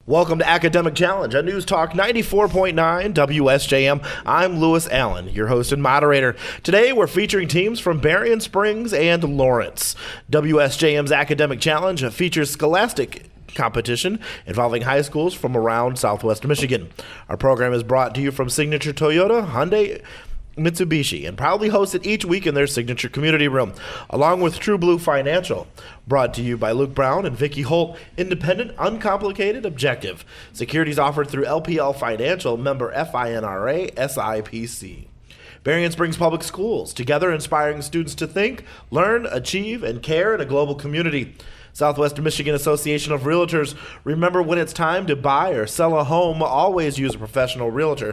Welcome to Academic Challenge on News Talk 94.9 WSJM. I'm Lewis Allen, your host and moderator. Today we're featuring teams from Berrien Springs and Lawrence. WSJM's Academic Challenge features scholastic competition involving high schools from around Southwest Michigan. Our program is brought to you from Signature Toyota, Hyundai, Mitsubishi, and proudly hosted each week in their signature community room, along with True Blue Financial. Brought to you by Luke Brown and Vicki Holt. Independent, uncomplicated, objective. Securities offered through LPL Financial, member FINRA, SIPC. Berrien Springs Public Schools, together inspiring students to think, learn, achieve, and care in a global community. Southwestern Michigan Association of Realtors. Remember, when it's time to buy or sell a home, always use a professional realtor.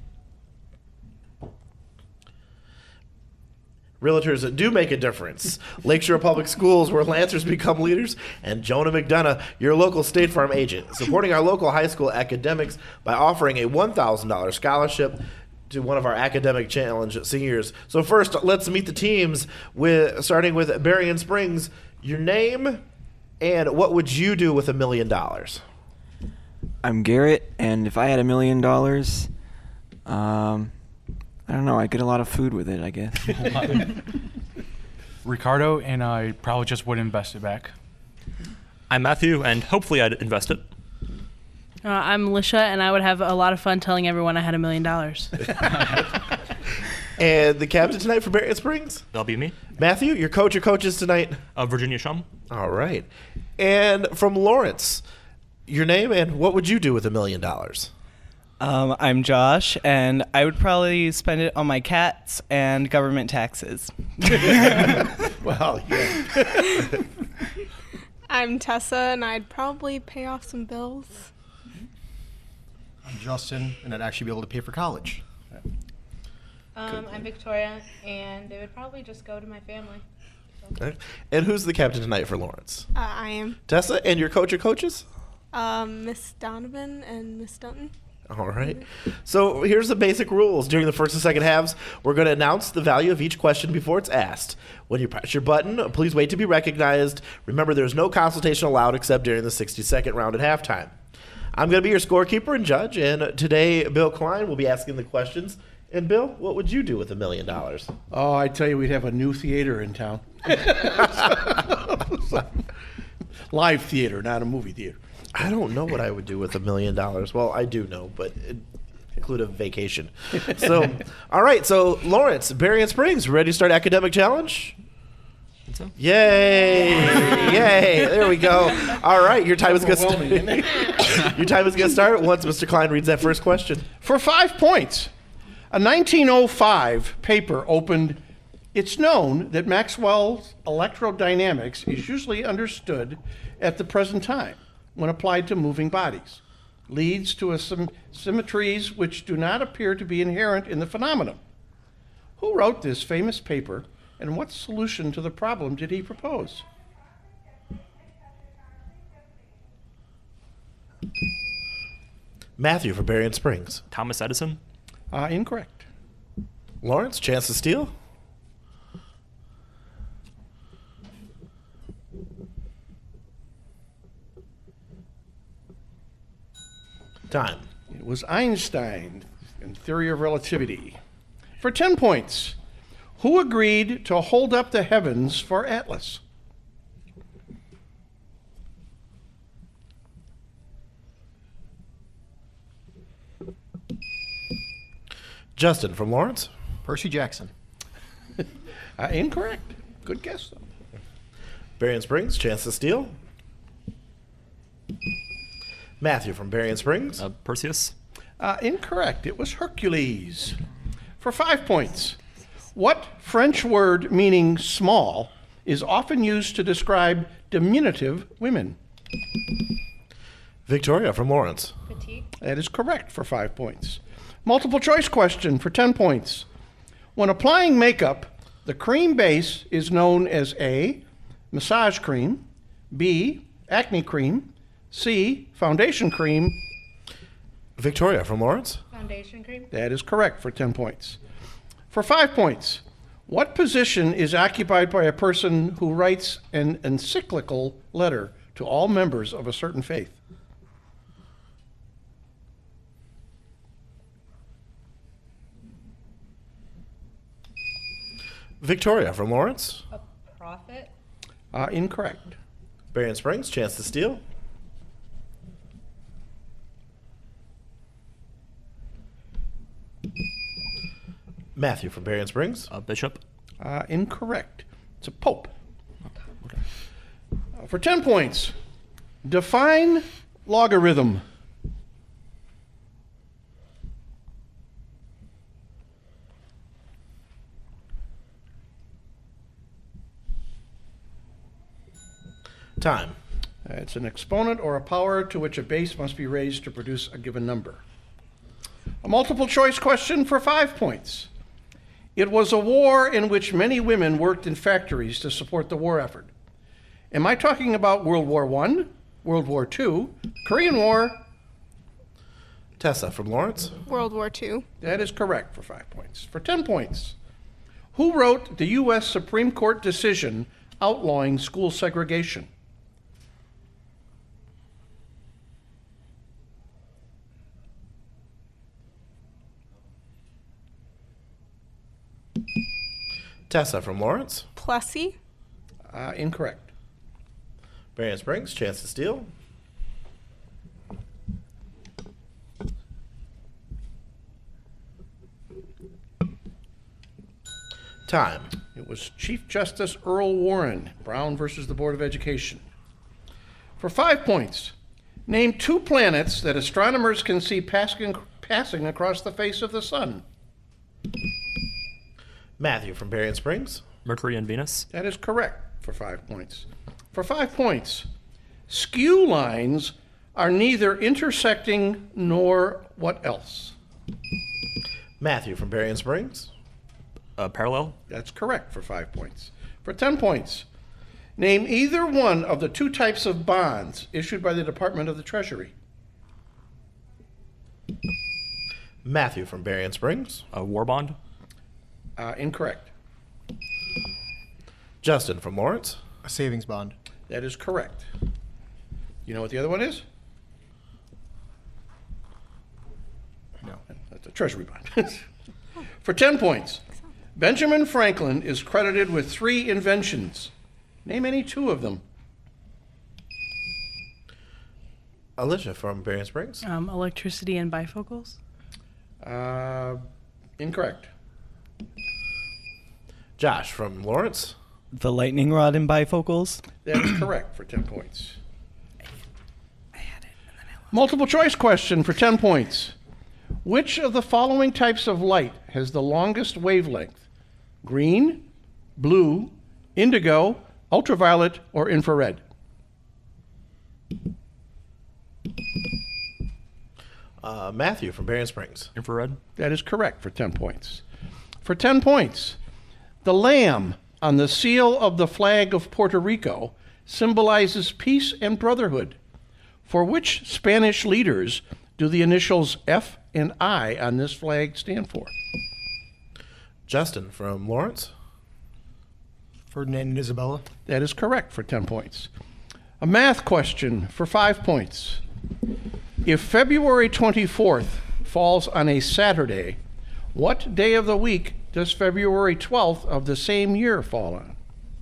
Realtors do make a difference. Lakeshore Public Schools, where Lancers become leaders, and Jonah McDonough, your local State Farm agent, supporting our local high school academics by offering a $1,000 scholarship to one of our Academic Challenge seniors. So first, let's meet the teams, starting with Berrien Springs. Your name and what would you do with $1 million? I'm Garrett, and if I had $1 million, I don't know. I'd get a lot of food with it, I guess. Ricardo, and I probably just would invest it back. I'm Matthew, and hopefully I'd invest it. I'm Lisha, and I would have a lot of fun telling everyone I had $1 million. And the captain tonight for Berrien Springs? That'll be me. Matthew, your coach or coaches tonight? Virginia Shum. All right. And from Lawrence, your name and what would you do with $1 million? I'm Josh, and I would probably spend it on my cats and government taxes. Well, yeah. I'm Tessa, and I'd probably pay off some bills. I'm Justin, and I'd actually be able to pay for college. I'm Victoria, and it would probably just go to my family. Okay. And who's the captain tonight for Lawrence? I am. Tessa, and your coach or coaches? Miss Donovan and Miss Dunton. All right. So here's the basic rules. During the first and second halves, we're going to announce the value of each question before it's asked. When you press your button, please wait to be recognized. Remember, there's no consultation allowed except during the 60-second round at halftime. I'm going to be your scorekeeper and judge, and today Bill Klein will be asking the questions. And Bill, what would you do with $1 million? Oh, I tell you, we'd have a new theater in town. Live theater, not a movie theater. I don't know what I would do with $1 million. Well, I do know, but it include a vacation. So, all right. So, Lawrence, Berrien Springs, ready to start Academic Challenge? So. Yay! Yay! There we go. All right, your time is going to start. Your time is going to start once Mr. Klein reads that first question. For 5 points, a 1905 paper opened. It's known that Maxwell's electrodynamics is usually understood at the present time when applied to moving bodies, leads to symmetries which do not appear to be inherent in the phenomenon. Who wrote this famous paper, and what solution to the problem did he propose? Matthew for Berrien Springs. Thomas Edison. Incorrect. Lawrence, chance to steal. Time. It was Einstein and theory of relativity. For 10 points, who agreed to hold up the heavens for Atlas? Justin from Lawrence. Percy Jackson. Incorrect. Good guess, though. Berrien Springs, chance to steal. Matthew from Berrien Springs. Perseus. Incorrect. It was Hercules. For 5 points, what French word meaning small is often used to describe diminutive women? Victoria from Lawrence. Petite. That is correct for 5 points. Multiple choice question for 10 points. When applying makeup, the cream base is known as A, massage cream, B, acne cream, C, foundation cream. Victoria from Lawrence. Foundation cream. That is correct for 10 points. For 5 points, what position is occupied by a person who writes an encyclical letter to all members of a certain faith? Victoria from Lawrence. A prophet. Incorrect. Berrien Springs, chance to steal. Matthew from Berrien Springs. Bishop. Incorrect. It's a pope. For 10 points, define logarithm. Time. It's an exponent or a power to which a base must be raised to produce a given number. A multiple choice question for 5 points. It was a war in which many women worked in factories to support the war effort. Am I talking about World War I, World War II, Korean War? Tessa from Lawrence. World War II. That is correct for 5 points. For 10 points, who wrote the U.S. Supreme Court decision outlawing school segregation? Tessa from Lawrence. Plessy. Incorrect. Berrien Springs, chance to steal. Time. It was Chief Justice Earl Warren, Brown versus the Board of Education. For 5 points, name 2 planets that astronomers can see passing across the face of the sun. Matthew from Berrien Springs. Mercury and Venus. That is correct for 5 points. For 5 points, skew lines are neither intersecting nor what else? Matthew from Berrien Springs. Parallel. That's correct for 5 points. For 10 points, name either one of the 2 types of bonds issued by the Department of the Treasury. Matthew from Berrien Springs. War bond. Incorrect. Justin from Lawrence. A savings bond. That is correct. You know what the other one is? No. That's a treasury bond. For 10 points, Benjamin Franklin is credited with 3 inventions. Name any 2 of them. Alicia from Berrien Springs. Electricity and bifocals. Incorrect. Josh from Lawrence. The lightning rod and bifocals. That is correct for 10 points. Multiple choice question for 10 points. Which of the following types of light has the longest wavelength? Green, blue, indigo, ultraviolet, or infrared? Matthew from Berrien Springs. Infrared. That is correct for 10 points. For 10 points, the lamb on the seal of the flag of Puerto Rico symbolizes peace and brotherhood. For which Spanish leaders do the initials F and I on this flag stand for? Justin from Lawrence. Ferdinand and Isabella. That is correct for 10 points. A math question for 5 points. If February 24th falls on a Saturday, what day of the week does February 12th of the same year fall on?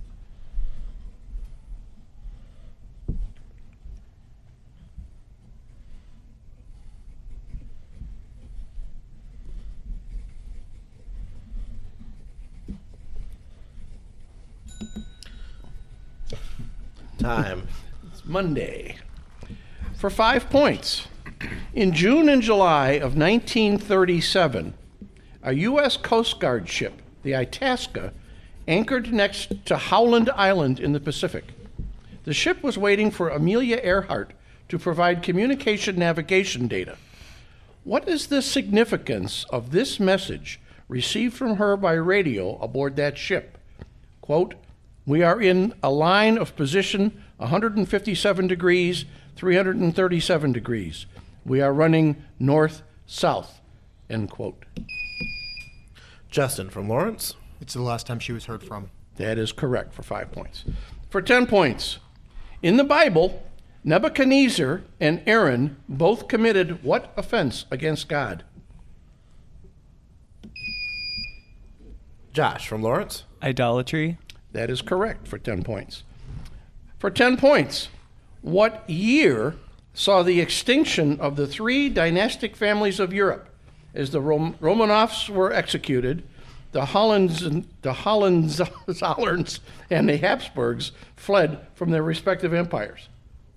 Time. It's Monday. For 5 points, in June and July of 1937, a U.S. Coast Guard ship, the Itasca, anchored next to Howland Island in the Pacific. The ship was waiting for Amelia Earhart to provide communication navigation data. What is the significance of this message received from her by radio aboard that ship? Quote, "We are in a line of position 157 degrees, 337 degrees. We are running north-south," end quote. Justin from Lawrence. It's the last time she was heard from. That is correct for 5 points. For 10 points, in the Bible, Nebuchadnezzar and Aaron both committed what offense against God? Josh from Lawrence. Idolatry. That is correct for 10 points. For 10 points, what year saw the extinction of the 3 dynastic families of Europe as the Romanovs were executed, the Hohenzollerns and the Habsburgs fled from their respective empires?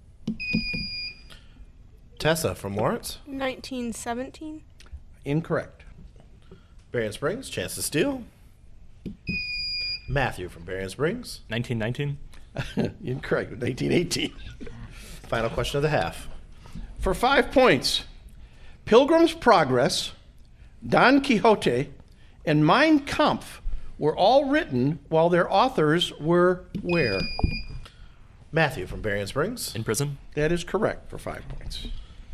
Tessa from Lawrence. 1917. Incorrect. Berrien Springs, chance to steal. Matthew from Berrien Springs. 1919. Incorrect. 1918. Final question of the half. For 5 points, Pilgrim's Progress, Don Quixote, and Mein Kampf were all written while their authors were where? Matthew from Berrien Springs. In prison. That is correct for 5 points.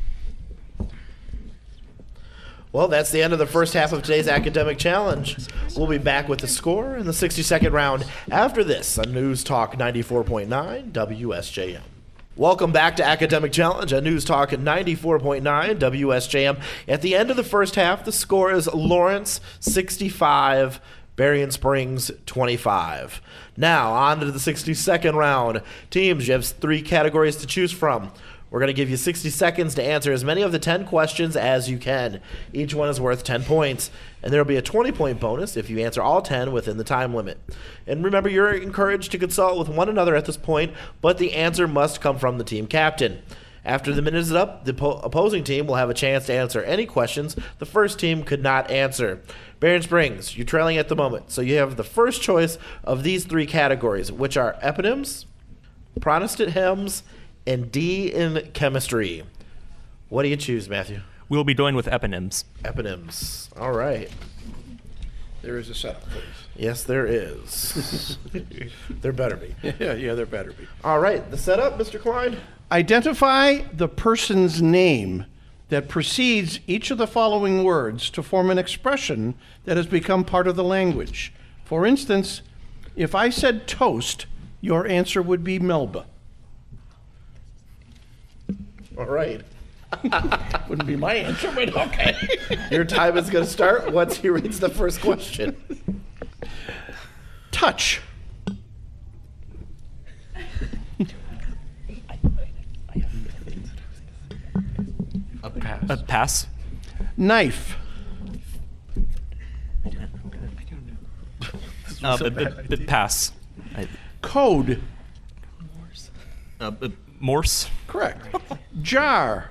Well, that's the end of the first half of today's academic challenge. We'll be back with the score in the 62nd round after this on News Talk 94.9 WSJM. Welcome back to Academic Challenge on News Talk 94.9 WSJM. At the end of the first half, the score is Lawrence 65, Berrien Springs 25. Now, on to the 62nd round. Teams, you have 3 categories to choose from. We're going to give you 60 seconds to answer as many of the 10 questions as you can. Each one is worth 10 points, and there will be a 20-point bonus if you answer all 10 within the time limit. And remember, you're encouraged to consult with one another at this point, but the answer must come from the team captain. After the minute is up, the opposing team will have a chance to answer any questions the first team could not answer. Berrien Springs, you're trailing at the moment, so you have the first choice of these 3 categories, which are eponyms, Protestant hymns, and D in chemistry. What do you choose, Matthew? We'll be going with eponyms. Eponyms. All right. There is a setup, please. Yes, there is. There better be. Yeah, there better be. All right. The setup, Mr. Klein? Identify the person's name that precedes each of the following words to form an expression that has become part of the language. For instance, if I said toast, your answer would be Melba. All right. Wouldn't be my answer, but okay. Your time is going to start once he reads the first question. Touch. A pass. Knife. Pass. Code. Morse. Correct. Jar.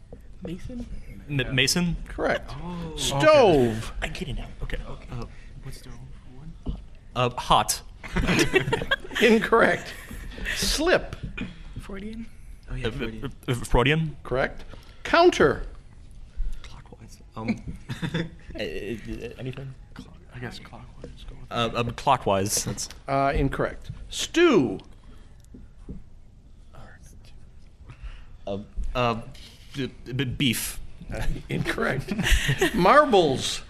Mason. Correct. Stove. I'm kidding now. Okay. What's the one? Hot. Incorrect. Slip. Freudian? Freudian. Correct. Counter. Clockwise. Anything? I guess clockwise. Go with Clockwise. That's Incorrect. Stew. beef. Incorrect. Marbles.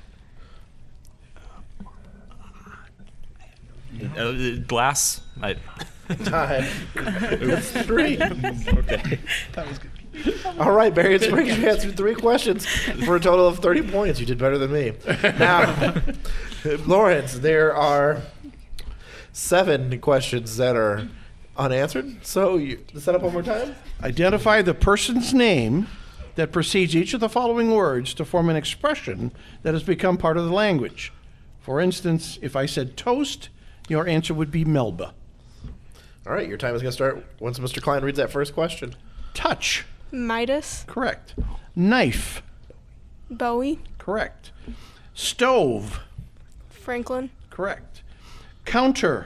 Glass. Time. 3. Okay. All right, Berrien Springs, you answered 3 questions for a total of 30 points. You did better than me. Now, Lawrence, there are 7 questions that are unanswered. So, the setup one more time. Identify the person's name that precedes each of the following words to form an expression that has become part of the language. For instance, if I said toast, your answer would be Melba. All right, your time is going to start once Mr. Klein reads that first question. Touch. Midas. Correct. Knife. Bowie. Correct. Stove. Franklin. Correct. Counter.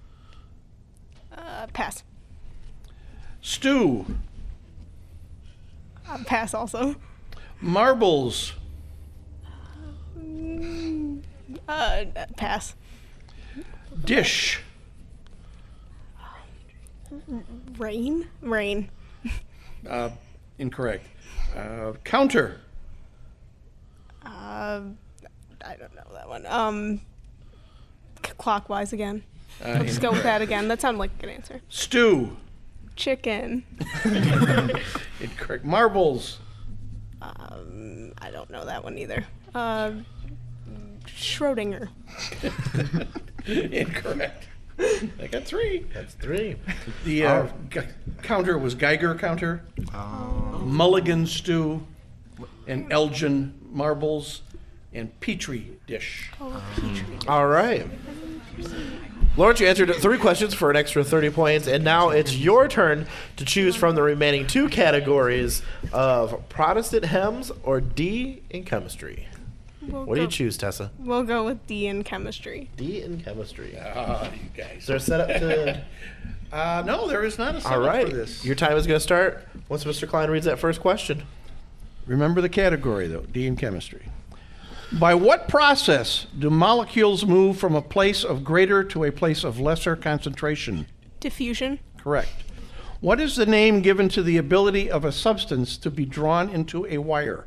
Pass. Stew. Pass also. Marbles. Pass. Dish. Rain. Incorrect. Counter. I don't know that one. Clockwise again. Let's go with that again. That sounded like a good answer. Stew. Chicken. Incorrect. Marbles. I don't know that one either. Schrodinger. Incorrect. I got 3. That's 3. The counter was Geiger counter, Mulligan stew, and Elgin marbles, and Petri dish. All right. Lawrence, you answered 3 questions for an extra 30 points, and now it's your turn to choose from the remaining 2 categories of Protestant hymns or D in chemistry. What do you choose, Tessa? We'll go with D in chemistry. D in chemistry. You guys. Is there a setup to... No, there is not a All setup right. for this. Your time is going to start once Mr. Klein reads that first question. Remember the category, though, D in chemistry. By what process do molecules move from a place of greater to a place of lesser concentration? Diffusion. Correct. What is the name given to the ability of a substance to be drawn into a wire?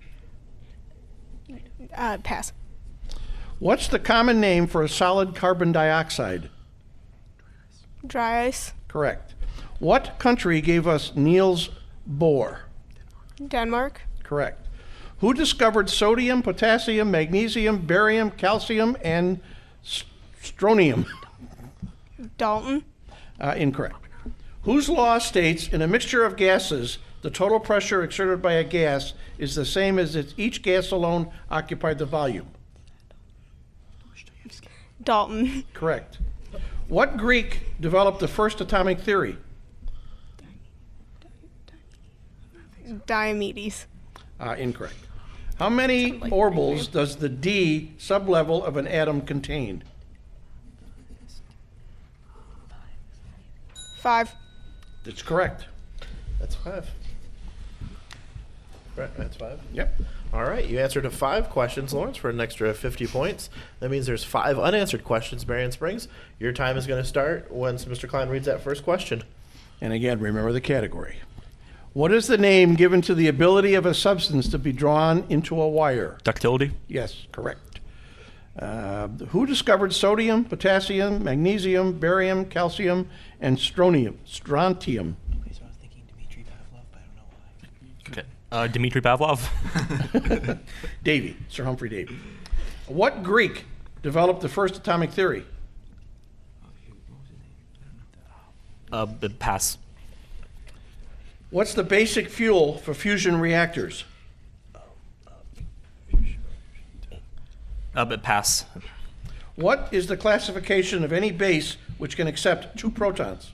Pass. What's the common name for a solid carbon dioxide? Dry ice. Correct. What country gave us Niels Bohr? Denmark. Correct. Who discovered sodium, potassium, magnesium, barium, calcium, and strontium? Dalton. Incorrect. Whose law states in a mixture of gases, the total pressure exerted by a gas is the same as if each gas alone occupied the volume? Dalton. Correct. What Greek developed the first atomic theory? Diomedes. Incorrect. How many orbitals does the D sublevel of an atom contain? 5. That's correct. That's 5. Right, that's 5. Yep. All right, you answered 5 questions, Lawrence, for an extra 50 points. That means there's 5 unanswered questions, Marion Springs. Your time is going to start once Mr. Klein reads that first question. And again, remember the category. What is the name given to the ability of a substance to be drawn into a wire? Ductility. Yes, correct. Who discovered sodium, potassium, magnesium, barium, calcium, and strontium? Okay. Dmitry Pavlov. Davy, Sir Humphrey Davy. What Greek developed the first atomic theory? Pass. What's the basic fuel for fusion reactors? Pass. What is the classification of any base which can accept 2 protons?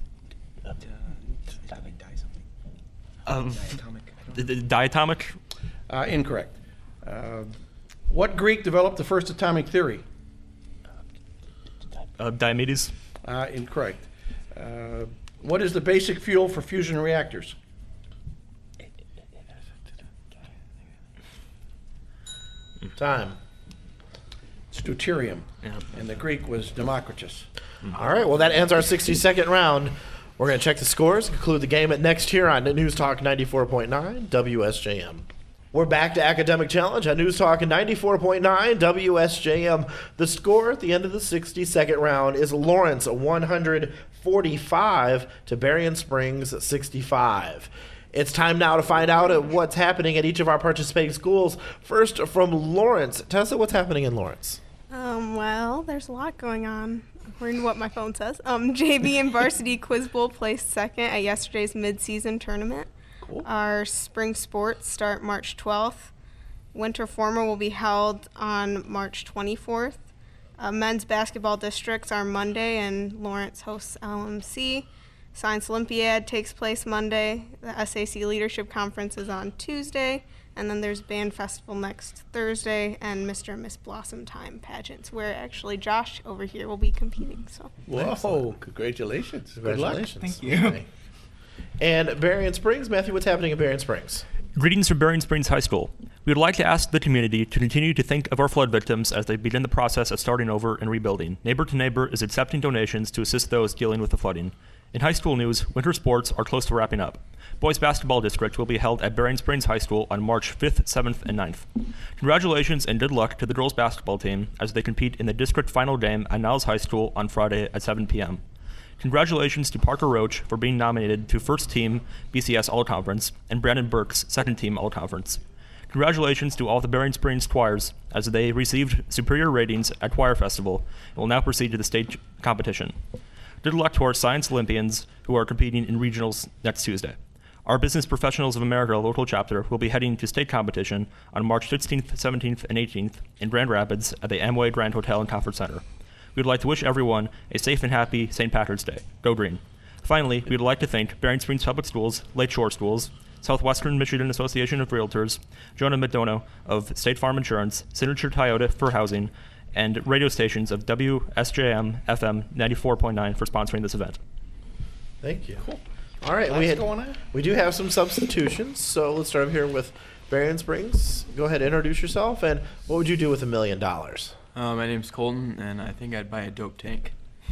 Diatomic. Incorrect. What Greek developed the first atomic theory? Diomedes. Incorrect. What is the basic fuel for fusion reactors? Time. It's deuterium. Yeah. And the Greek was Democritus. All right, well, that ends our 60-second round. We're going to check the scores, conclude the game at next here on News Talk 94.9 WSJM. We're back to Academic Challenge on News Talk 94.9 WSJM. The score at the end of the 60-second round is Lawrence 145 to Berrien Springs 65. It's time now to find out what's happening at each of our participating schools. First, from Lawrence. Tessa, what's happening in Lawrence? Well, there's a lot going on, according to what my phone says. JV and Varsity Quiz Bowl placed second at yesterday's mid-season tournament. Cool. Our spring sports start March 12th. Winter Formal will be held on March 24th. Men's basketball districts are Monday, and Lawrence hosts LMC. Science Olympiad takes place Monday. The SAC Leadership Conference is on Tuesday. And then there's Band Festival next Thursday and Mr. and Miss Blossom Time pageants, where actually Josh over here will be competing. So. Whoa, congratulations. Congratulations. Thank you. Okay. And Berrien Springs, Matthew, what's happening at Berrien Springs? Greetings from Berrien Springs High School. We would like to ask the community to continue to think of our flood victims as they begin the process of starting over and rebuilding. Neighbor to Neighbor is accepting donations to assist those dealing with the flooding. In high school news, winter sports are close to wrapping up. Boys basketball district will be held at Berrien Springs High School on March 5th, 7th, and 9th. Congratulations and good luck to the girls basketball team as they compete in the district final game at Niles High School on Friday at 7 p.m. Congratulations to Parker Roach for being nominated to First Team BCS All-Conference and Brandon Burks, Second Team All-Conference. Congratulations to all the Berrien Springs choirs as they received superior ratings at Choir Festival and will now proceed to the state competition. Good luck to our science Olympians who are competing in regionals next Tuesday. Our Business Professionals of America local chapter will be heading to state competition on March 16th, 17th, and 18th in Grand Rapids at the Amway Grand Hotel and Conference Center. We would like to wish everyone a safe and happy St. Patrick's Day. Go Green. Finally, we would like to thank Berrien Springs Public Schools, Lake Shore Schools, Southwestern Michigan Association of Realtors, Jonah McDonough of State Farm Insurance, Signature Toyota for Housing, and radio stations of WSJM FM 94.9 for sponsoring this event. Thank you. Cool. All right, What's going on? we do have some substitutions, so let's start here with Berrien Springs. Go ahead, introduce yourself, and what would you do with $1 million? My name's Colton, and I think I'd buy a dope tank.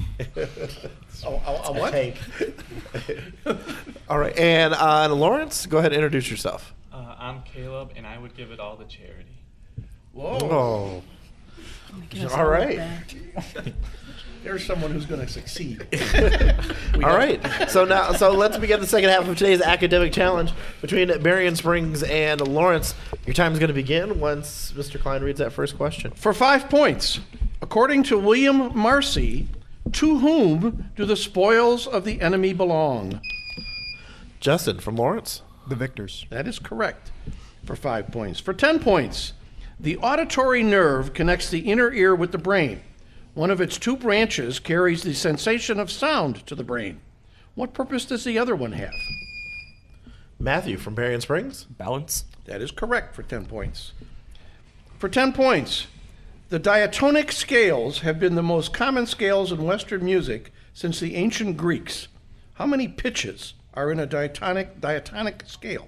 A what? Tank. All right, and Lawrence, go ahead and introduce yourself. I'm Caleb, and I would give it all to charity. Whoa. Oh, all right. There's someone who's going to succeed. All right. So let's begin the second half of today's academic challenge between Berrien Springs and Lawrence. Your time is going to begin once Mr. Klein reads that first question. For 5 points, according to William Marcy, to whom do the spoils of the enemy belong? Justin from Lawrence. The victors. That is correct. For 5 points. For 10 points, the auditory nerve connects the inner ear with the brain. One of its 2 branches carries the sensation of sound to the brain. What purpose does the other one have? Matthew from Berrien Springs. Balance. That is correct for 10 points. For 10 points, the diatonic scales have been the most common scales in Western music since the ancient Greeks. How many pitches are in a diatonic scale?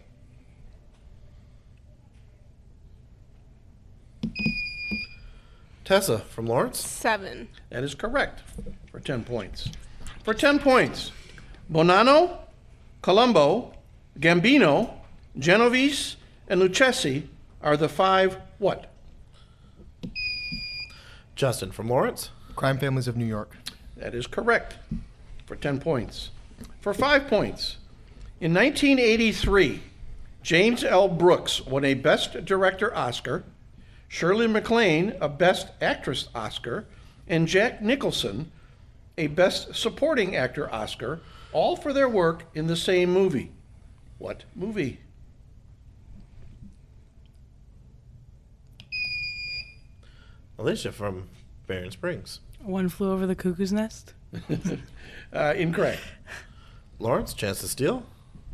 Tessa from Lawrence. 7. That is correct for 10 points. For 10 points, Bonanno, Colombo, Gambino, Genovese, and Lucchesi are the 5 what? Justin from Lawrence. Crime Families of New York. That is correct for 10 points. For 5 points, in 1983, James L. Brooks won a Best Director Oscar, Shirley MacLaine a Best Actress Oscar, and Jack Nicholson a Best Supporting Actor Oscar, all for their work in the same movie. What movie? Alicia from Berrien Springs. One Flew Over the Cuckoo's Nest. Incorrect. Lawrence, chance to steal.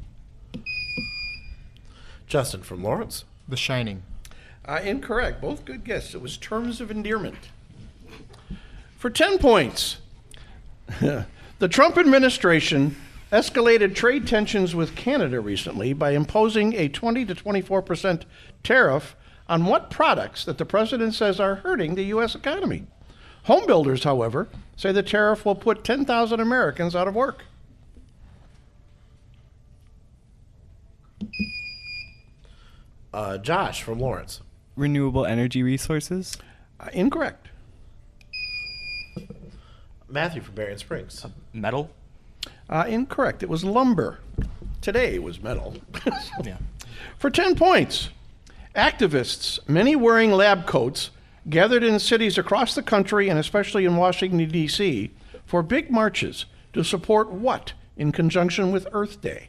Justin from Lawrence. The Shining. Incorrect. Both good guesses. It was Terms of Endearment. For 10 points, the Trump administration escalated trade tensions with Canada recently by imposing a 20 to 24% tariff on what products that the president says are hurting the U.S. economy. Home builders, however, say the tariff will put 10,000 Americans out of work. Josh from Lawrence. Renewable energy resources. Incorrect. Matthew from Berrien Springs. Metal. Incorrect. It was lumber. Today it was metal. Yeah. For 10 points, activists, many wearing lab coats, gathered in cities across the country and especially in Washington, D.C., for big marches to support what in conjunction with Earth Day?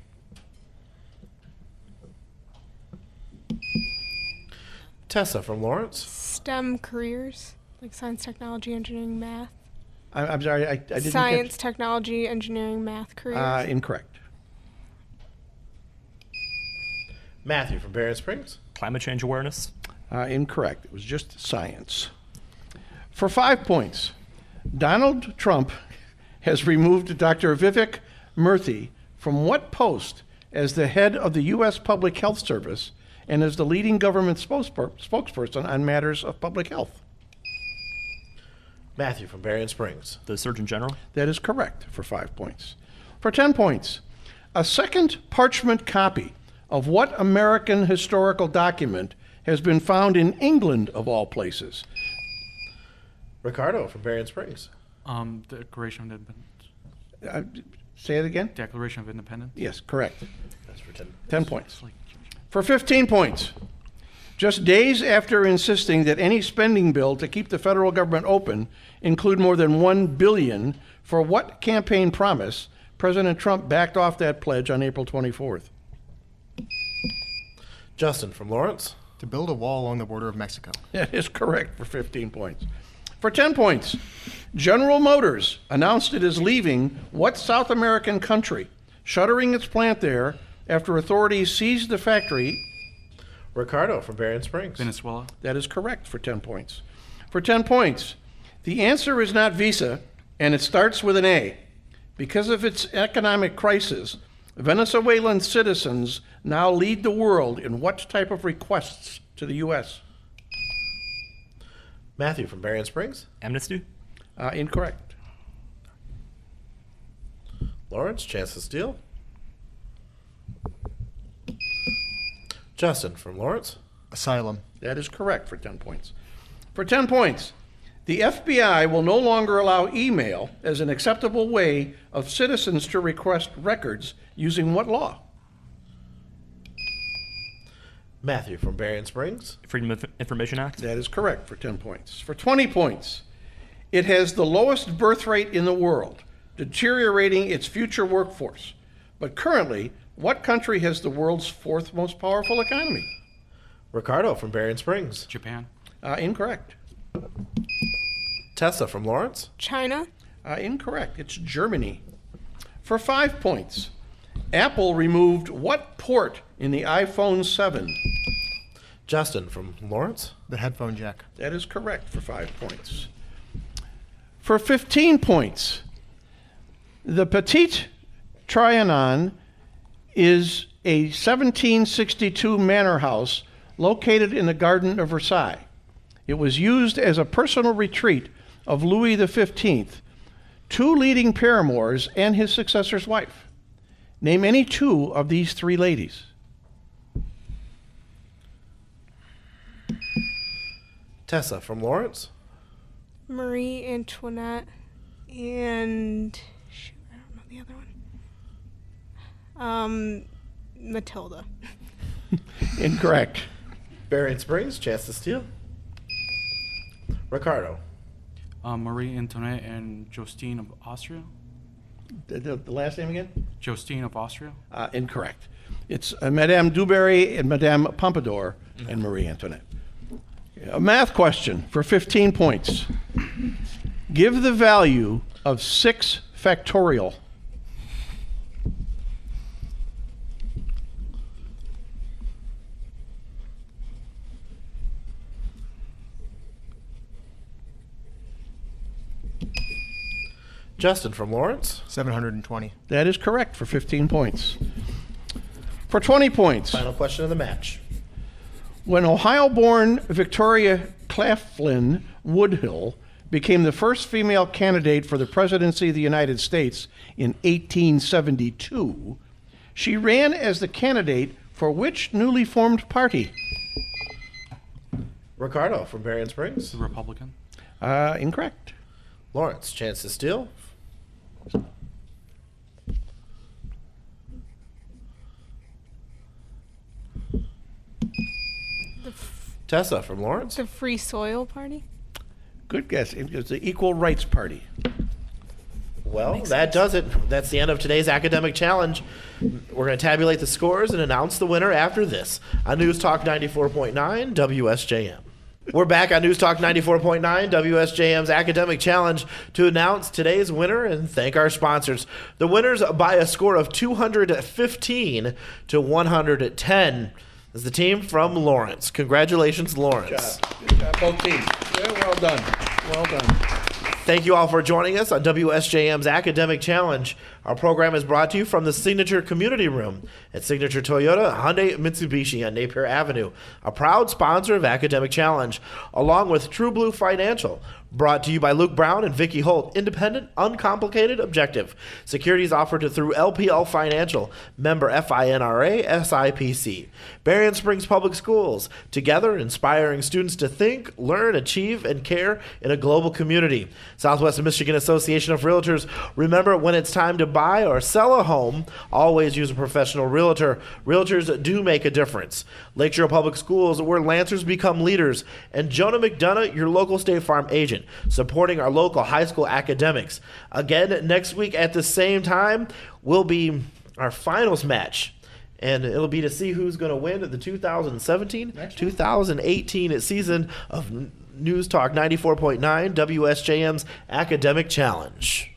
Tessa from Lawrence. STEM careers, like science, technology, engineering, math. I'm sorry, I didn't Science, technology, engineering, math careers. Incorrect. Matthew from Berrien Springs. Climate change awareness. Incorrect. It was just science. For 5 points, Donald Trump has removed Dr. Vivek Murthy from what post as the head of the U.S. Public Health Service and as the leading government spokesperson on matters of public health? Matthew from Berrien Springs. The Surgeon General. That is correct for 5 points. For 10 points, a second parchment copy of what American historical document has been found in England, of all places? Ricardo from Berrien Springs. Declaration of Independence. Say it again? Declaration of Independence. Yes, correct. That's for 10. 10 points. For 15 points, just days after insisting that any spending bill to keep the federal government open include more than $1 billion, for what campaign promise President Trump backed off that pledge on April 24th? Justin from Lawrence. To build a wall along the border of Mexico. That is correct for 15 points. For 10 points, General Motors announced it is leaving what South American country, shuttering its plant there after authorities seized the factory? Ricardo from Berrien Springs. Venezuela. That is correct for 10 points. For 10 points, the answer is not Visa, and it starts with an A. Because of its economic crisis, Venezuelan citizens now lead the world in what type of requests to the U.S.? Matthew from Berrien Springs. Amnesty? Incorrect. Lawrence, chance to steal. Justin from Lawrence. Asylum. That is correct for 10 points. For 10 points, the FBI will no longer allow email as an acceptable way of citizens to request records using what law? Matthew from Berrien Springs. Freedom of Information Act? That is correct for 10 points. For 20 points, it has the lowest birth rate in the world, deteriorating its future workforce. But currently, what country has the world's fourth most powerful economy? Ricardo from Berrien Springs. Japan. Incorrect. Tessa from Lawrence. China. Incorrect. It's Germany. For 5 points, Apple removed what port in the iPhone 7? Justin from Lawrence. The headphone jack. That is correct for 5 points. For 15 points, the Petit Trianon is a 1762 manor house located in the Garden of Versailles. It was used as a personal retreat of Louis XV, 2 leading paramours, and his successor's wife. Name any 2 of these 3 ladies. Tessa from Lawrence. Marie Antoinette and shoot, I don't know the other one. Matilda. Incorrect. Berrien Springs, chance to steal. Ricardo. Marie Antoinette and Justine of Austria. The last name again? Justine of Austria. Incorrect. It's Madame du Barry and Madame Pompadour and Marie Antoinette. A math question for 15 points. Give the value of 6 factorial. Justin from Lawrence. 720. That is correct for 15 points. For 20 points. Final question of the match. When Ohio-born Victoria Claflin Woodhull became the first female candidate for the presidency of the United States in 1872, she ran as the candidate for which newly formed party? Ricardo from Berrien Springs. The Republican. Incorrect. Lawrence, chance to steal. Tessa from Lawrence. The Free Soil Party. Good guess. It was the Equal Rights Party. Well, that does it. That's the end of today's academic challenge. We're going to tabulate the scores and announce the winner after this on News Talk 94.9 WSJM. We're back on News Talk 94.9 WSJM's Academic Challenge to announce today's winner and thank our sponsors. The winners by a score of 215 to 110 is the team from Lawrence. Congratulations, Lawrence. Good job, both teams. Yeah, well done. Well done. Thank you all for joining us on WSJM's Academic Challenge. Our program is brought to you from the Signature Community Room at Signature Toyota Hyundai Mitsubishi on Napier Avenue, a proud sponsor of Academic Challenge, along with True Blue Financial, brought to you by Luke Brown and Vicki Holt. Independent, uncomplicated, objective. Securities offered through LPL Financial, member FINRA, SIPC. Berrien Springs Public Schools, together inspiring students to think, learn, achieve, and care in a global community. Southwestern Michigan Association of Realtors. Remember, when it's time to buy or sell a home, always use a professional realtor. Realtors do make a difference. Lakeshore Public Schools, where Lancers become leaders. And Jonah McDonough, your local State Farm agent, supporting our local high school academics. Again, next week at the same time will be our finals match. And it'll be to see who's going to win the 2017-2018 season of News Talk 94.9 WSJM's Academic Challenge.